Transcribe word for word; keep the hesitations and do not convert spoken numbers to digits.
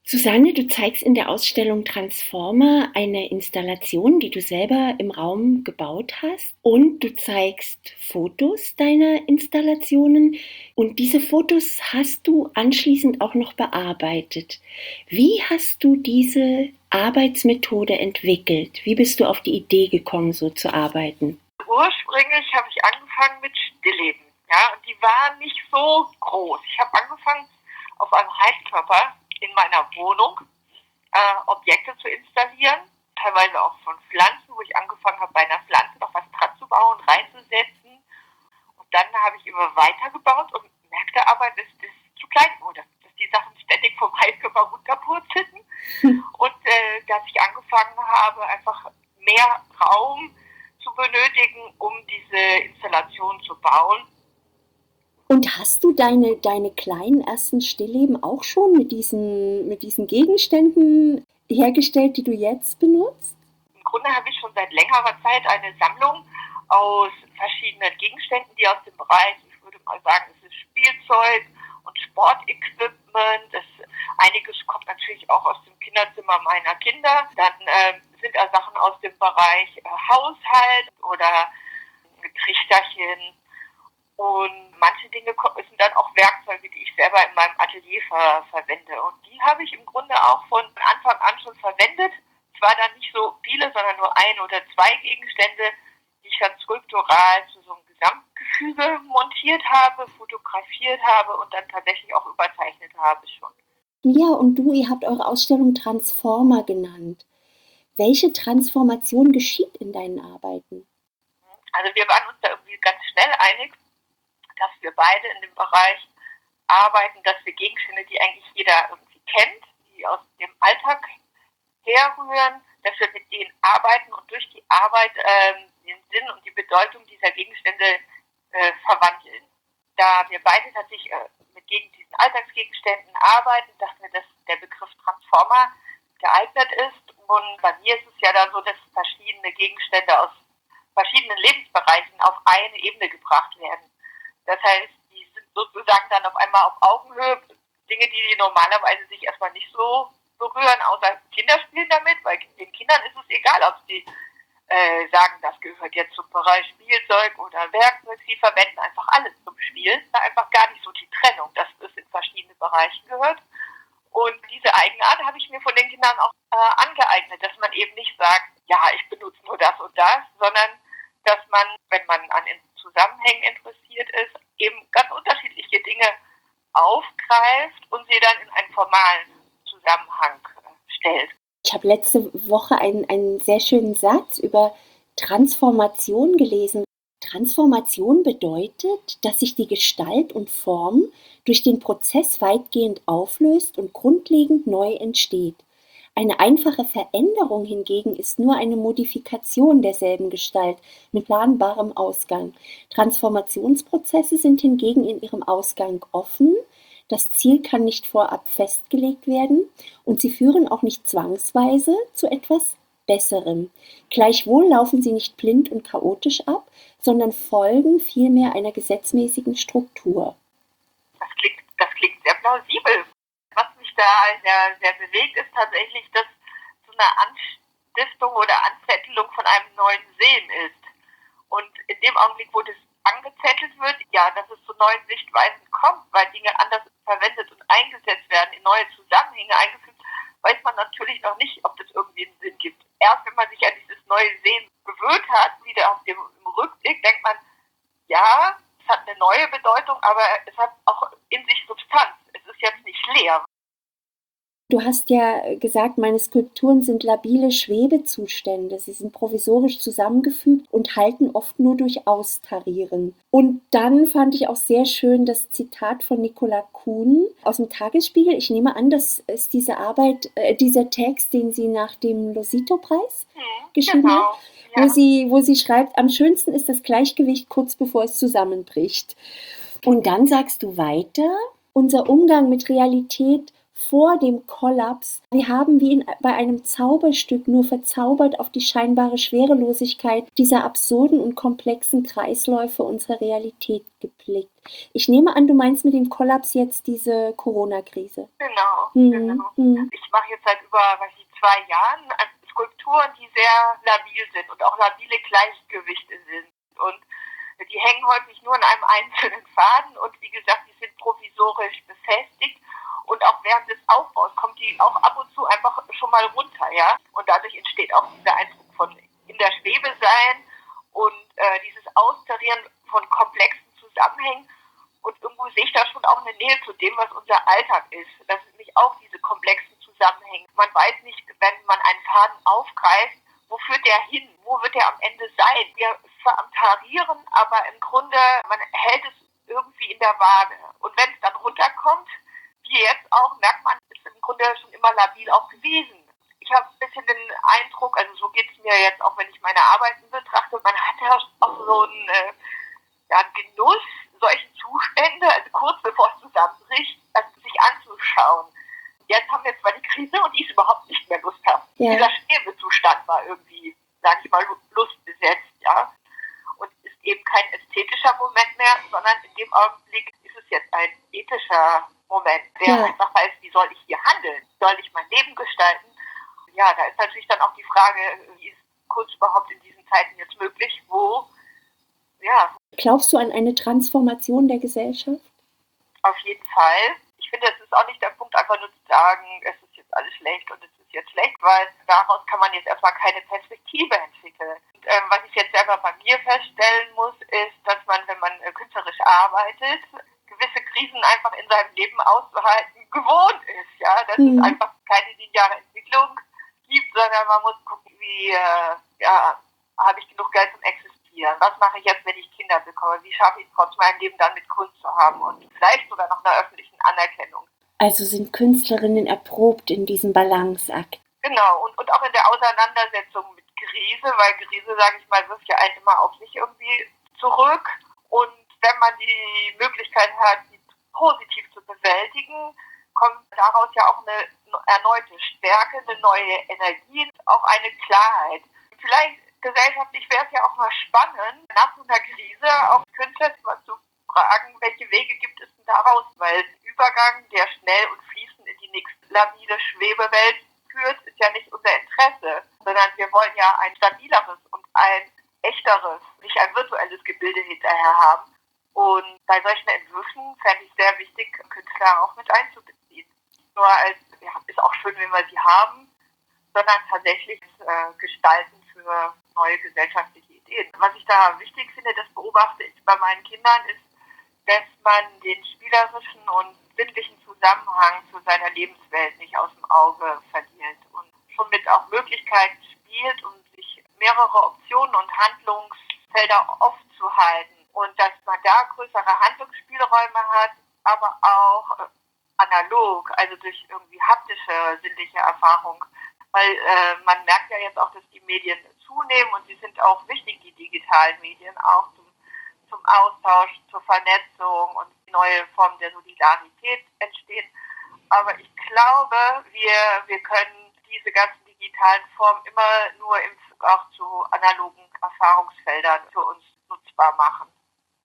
Susanne, du zeigst in der Ausstellung Transformer eine Installation, die du selber im Raum gebaut hast, und du zeigst Fotos deiner Installationen, und diese Fotos hast du anschließend auch noch bearbeitet. Wie hast du diese Arbeitsmethode entwickelt? Wie bist du auf die Idee gekommen, so zu arbeiten? Ursprünglich habe ich angefangen mit Stillleben, ja, und die waren nicht so groß. Ich habe angefangen, auf einem Heizkörper in meiner Wohnung äh, Objekte zu installieren, teilweise auch von Pflanzen, wo ich angefangen habe, bei einer Pflanze noch was dran zu bauen, reinzusetzen. Und dann habe ich immer weitergebaut und merkte aber, dass das zu klein wurde, dass die Sachen ständig vom Heizkörper runterpurzelten. Hm. Und äh, dass ich angefangen habe, einfach mehr Raum zu benötigen, um diese Installation zu bauen. Und hast du deine, deine kleinen ersten Stillleben auch schon mit diesen, mit diesen Gegenständen hergestellt, die du jetzt benutzt? Im Grunde habe ich schon seit längerer Zeit eine Sammlung aus verschiedenen Gegenständen, die aus dem Bereich, ich würde mal sagen, es ist Spielzeug und Sportequipment. Das, einiges kommt natürlich auch aus dem Kinderzimmer meiner Kinder. Dann äh, sind da Sachen aus dem Bereich äh, Haushalt oder Trichterchen. Und manche Dinge sind dann auch Werkzeuge, die ich selber in meinem Atelier ver- verwende. Und die habe ich im Grunde auch von Anfang an schon verwendet. Zwar dann nicht so viele, sondern nur ein oder zwei Gegenstände, die ich dann skulptural zu so einem Gesamtgefüge montiert habe, fotografiert habe und dann tatsächlich auch überzeichnet habe schon. Ja, und du, ihr habt eure Ausstellung Transformer genannt. Welche Transformation geschieht in deinen Arbeiten? Also wir waren uns da irgendwie ganz schnell einig, dass wir beide in dem Bereich arbeiten, dass wir Gegenstände, die eigentlich jeder irgendwie kennt, die aus dem Alltag herrühren, dass wir mit denen arbeiten und durch die Arbeit äh, den Sinn und die Bedeutung dieser Gegenstände äh, verwandeln. Da wir beide tatsächlich äh, mit gegen diesen Alltagsgegenständen arbeiten, dachten wir, dass der Begriff Transformer geeignet ist. Und bei mir ist es ja dann so, dass verschiedene Gegenstände aus verschiedenen Lebensbereichen auf eine Ebene gebracht werden. Das heißt, die sind sozusagen dann auf einmal auf Augenhöhe, Dinge, die normalerweise sich erstmal nicht so berühren, außer Kinder spielen damit, weil den Kindern ist es egal, ob sie äh, sagen, das gehört jetzt zum Bereich Spielzeug oder Werkzeug. Sie verwenden einfach alles zum Spielen. Da einfach gar nicht so die Trennung, dass es in verschiedene Bereiche gehört. Und diese Eigenart habe ich mir von den Kindern auch äh, angeeignet, dass man eben nicht sagt, ja, ich benutze nur das und das, sondern dass man, wenn man an Zusammenhängen interessiert ist, eben ganz unterschiedliche Dinge aufgreift und sie dann in einen formalen Zusammenhang stellt. Ich habe letzte Woche einen, einen sehr schönen Satz über Transformation gelesen. Transformation bedeutet, dass sich die Gestalt und Form durch den Prozess weitgehend auflöst und grundlegend neu entsteht. Eine einfache Veränderung hingegen ist nur eine Modifikation derselben Gestalt mit planbarem Ausgang. Transformationsprozesse sind hingegen in ihrem Ausgang offen, das Ziel kann nicht vorab festgelegt werden und sie führen auch nicht zwangsweise zu etwas Besserem. Gleichwohl laufen sie nicht blind und chaotisch ab, sondern folgen vielmehr einer gesetzmäßigen Struktur. Das klingt, das klingt sehr plausibel. Was mich da sehr, sehr bewegt, ist tatsächlich, dass so eine Anstiftung oder Anzettelung von einem neuen Sehen ist. Und in dem Augenblick, wo das angezettelt wird, ja, dass es zu neuen Sichtweisen kommt, weil Dinge anders verwendet und eingesetzt werden, in neue Zusammenhänge eingefügt, weiß man natürlich noch nicht, ob das irgendwie einen Sinn gibt. Erst wenn man sich an dieses neue Sehen gewöhnt hat, wieder auf dem im Rückblick, denkt man, ja, es hat eine neue Bedeutung, aber es hat auch in sich Substanz. Es ist jetzt nicht leer. Du hast ja gesagt, meine Skulpturen sind labile Schwebezustände. Sie sind provisorisch zusammengefügt und halten oft nur durch Austarieren. Und dann fand ich auch sehr schön das Zitat von Nicola Kuhn aus dem Tagesspiegel. Ich nehme an, das ist diese Arbeit, äh, dieser Text, den sie nach dem Losito-Preis hm, geschrieben genau, hat, ja. wo, sie, wo sie schreibt, am schönsten ist das Gleichgewicht kurz bevor es zusammenbricht. Und dann sagst du weiter, unser Umgang mit Realität vor dem Kollaps. Wir haben wie in, bei einem Zauberstück nur verzaubert auf die scheinbare Schwerelosigkeit dieser absurden und komplexen Kreisläufe unserer Realität geblickt. Ich nehme an, du meinst mit dem Kollaps jetzt diese Corona-Krise. Genau, Mhm. genau. Mhm. Ich mache jetzt seit über, weiß ich, zwei Jahren Skulpturen, die sehr labil sind und auch labile Gleichgewichte sind. Und die hängen häufig nur an einem einzelnen Faden und wie gesagt, die sind provisorisch befestigt. Und auch während des Aufbaus kommt die auch ab und zu einfach schon mal runter, ja. Und dadurch entsteht auch dieser Eindruck von in der Schwebe sein und äh, dieses Austarieren von komplexen Zusammenhängen. Und irgendwo sehe ich da schon auch eine Nähe zu dem, was unser Alltag ist. Das sind nämlich auch diese komplexen Zusammenhänge. Man weiß nicht, wenn man einen Faden aufgreift, wo führt der hin? Wo wird der am Ende sein? Wir verantarieren, aber im Grunde, man hält es irgendwie in der Waage. Und wenn es dann runterkommt, wie jetzt auch, merkt man, ist im Grunde schon immer labil auch gewesen. Ich habe ein bisschen den Eindruck, also so geht es mir jetzt auch, wenn ich meine Arbeiten betrachte, man hat ja auch so einen, äh, ja, einen Genuss, solchen Zustände, also kurz bevor es zusammenbricht, also sich anzuschauen. Jetzt haben wir zwar die Krise und die ist überhaupt nicht mehr lusthaft. Ja. Dieser Schwebezustand war irgendwie, sage ich mal, lustbesetzt, ja. Und ist eben kein ästhetischer Moment mehr, sondern in dem Augenblick ist es jetzt ein ethischer Moment, der ja. einfach weiß, wie soll ich hier handeln? Soll ich mein Leben gestalten? Ja, da ist natürlich dann auch die Frage, wie ist Kunst überhaupt in diesen Zeiten jetzt möglich? Wo, ja. Glaubst du an eine Transformation der Gesellschaft? Auf jeden Fall. Ich finde, es ist auch nicht der Punkt, einfach nur zu sagen, es ist jetzt alles schlecht und es ist jetzt schlecht, weil daraus kann man jetzt erstmal keine Perspektive entwickeln. Und, ähm, was ich jetzt selber bei mir feststellen muss, ist, dass man, wenn man äh, künstlerisch arbeitet, gewisse Krisen einfach in seinem Leben auszuhalten gewohnt ist, ja, dass mhm. es einfach keine lineare Entwicklung gibt, sondern man muss gucken, wie, äh, ja, habe ich genug Geld zum Existieren? Was mache ich jetzt, wenn ich Kinder bekomme? Wie schaffe ich es trotzdem, mein Leben dann mit Kunst zu haben und vielleicht sogar noch einer öffentlichen Anerkennung? Also sind Künstlerinnen erprobt in diesem Balanceakt. Genau, und, und auch in der Auseinandersetzung mit Krise, weil Krise, sage ich mal, wirft ja einen immer auf sich irgendwie zurück. Und wenn man die Möglichkeit hat, die positiv zu bewältigen, kommt daraus ja auch eine erneute Stärke, eine neue Energie, auch eine Klarheit. Vielleicht gesellschaftlich wäre es ja auch mal spannend, nach so einer Krise auch Künstler mal zu fragen, welche Wege gibt es denn daraus? Weil ein Übergang, der schnell und fließend in die nächste labile Schwebewelt führt, ist ja nicht unser Interesse, sondern wir wollen ja ein stabileres und ein echteres, nicht ein virtuelles Gebilde hinterher haben. Und bei solchen Entwürfen fände ich sehr wichtig, Künstler auch mit einzubeziehen. Nicht nur als, ja, ist auch schön, wenn wir sie haben, sondern tatsächlich äh, gestalten für neue gesellschaftliche Ideen. Was ich da wichtig finde, das beobachte ich bei meinen Kindern, ist, dass man den spielerischen und sinnlichen Zusammenhang zu seiner Lebenswelt nicht aus dem Auge verliert und somit auch Möglichkeiten spielt, um sich mehrere Optionen und Handlungsfelder aufzuhalten und dass man da größere Handlungsspielräume hat, aber auch äh, analog, also durch irgendwie haptische, sinnliche Erfahrung. Weil äh, man merkt ja jetzt auch, dass die Medien zunehmen und sie sind auch wichtig, die digitalen Medien, auch zum, zum Austausch, zur Vernetzung und neue Formen der Solidarität entstehen. Aber ich glaube, wir, wir können diese ganzen digitalen Formen immer nur im Bezug auch zu analogen Erfahrungsfeldern für uns nutzbar machen.